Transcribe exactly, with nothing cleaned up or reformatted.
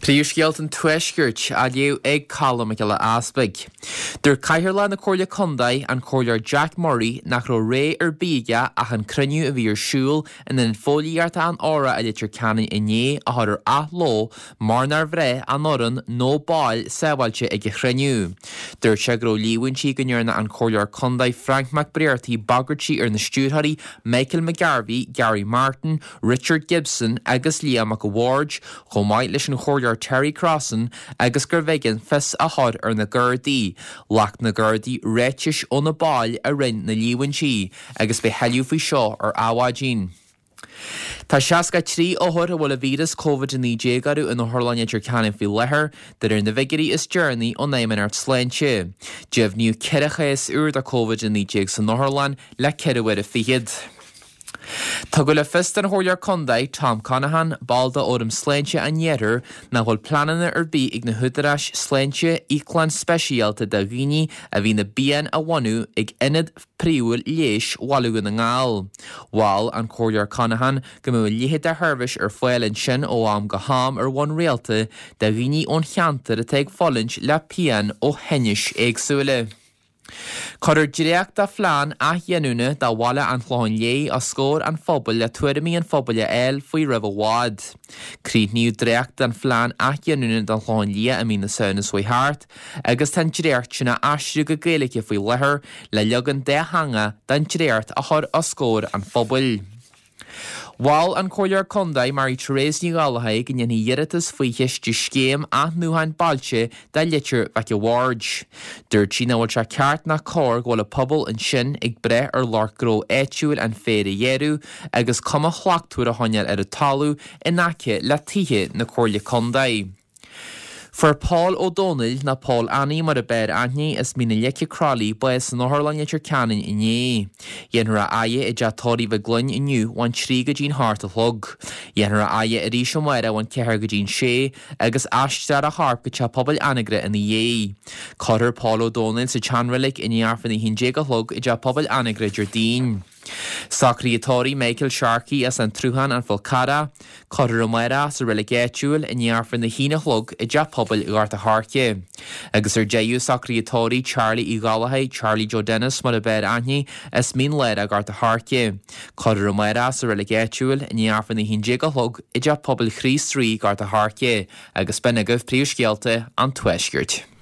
Príomhscéalt an tuaisgirt a léú ag callam le aspaig. Dur caithear na cóirle Condaid an cóirlear Jack Murray nach ro ré ar bíige ach an cruniú a bhí ar siúl in an fóliaarta an ára a litir canin iné a thuir ath ló mar nar bhré an oran nó báil sábhailte ag a cruniú. Dur se gro líhain si gnearna an cóirlear Condaid Frank McBrearty bagartí ar na stúrthaí Michael McGarvey, Gary Martin, Richard Gibson agus Liam McAward, chomáid leis an cóirlear Terry Crossan agus gur bheigin fis a thod ar na Gardaí. Lach na Gardaí réitis ó na báil a rinn na líhain si agus be heiliú faoi seo ar áhádín. Tá seaca trí óthir a bhfuil a vírus COVID nineteen garú in Thorláin idir canin fi lethir that ar na vigerí is journey ó néimen art sláinte. Jefniu ceiricha is úr da COVID nineteen san Thorláin le ceirhfuir a fihiad. Tá go le fist an chóirlear Condaid Tom Conahan balda orm sláinte an neidir na bhfuil planana ar bí ag na hudaráis sláinte íclan speisialta da ghaoine a bhí na bían a bhainú ag inad príomhfuil léis walú na ngáil. Bháil an chóirlear Conahan go mú líhead a thurbhais ar foiilinn sin ó am go ham ar bhain réalta da ghaoine ón cheantar a teag follint le pian ó henis éagsúile. Codir dréach da phlean a dhéanúna da bhalla an chláin lé a scór an phobal le tuairimí an phobal le eil faoi ribh bhád. Crídniú dréach dan phlean a dhéanúna dan chláin lé a mí na saonas faoi thart, agus tan dréart sinna aisriú go gaeilge faoi lethir le legan de hanga dan dréart a thur a scór an phobal. While an cóirlear Condaid Marie Therese ní gálathaigh gin ní dhéiritas faoi heiste scéim a nuhain bailte da litir McAward. Dúirt sí na bhfuil se ceart na cór go le pobl an sin ag bre ar lár gró éitiúil an féad a dhéirú agus cuma chhlaachtuair a tháineal ar a talú in aice le tithe na cóirle Condaid. For Paul O'Donnell na Paul Annie mar a beir aithní is mína leice crálí ba is an Thorláin idir canin iné. Dhéanra aie i deatóirí bheith gluin iniu bhain trí go dín háart a thug. Dhéanra aie i rísio maire bhain cethir go dín sé agus aistear a harp go te pobl anigre in dhé. Codir Paul O'Donnell sa teanralaigh in dhearfan i hinné go thug i de pobl anigre Jardín. Sacríatóirí Michael Sharkey as an trúhan an Falcada, Codir O'Meara sa relegéitiúil in dhearfan na hína thlug i de pobl i gart a harce. Agus ar déú sacríatóirí Charlie i gálathaigh Charlie Joe Dennis mar a beir aithní is mín leir a gart a harce. Codir O'Meara sa relegéitiúil in dhearfan na hinné go thug i de pobl chrís trí gart a harce agus ben agah príomhscéalta an tuaisgirt.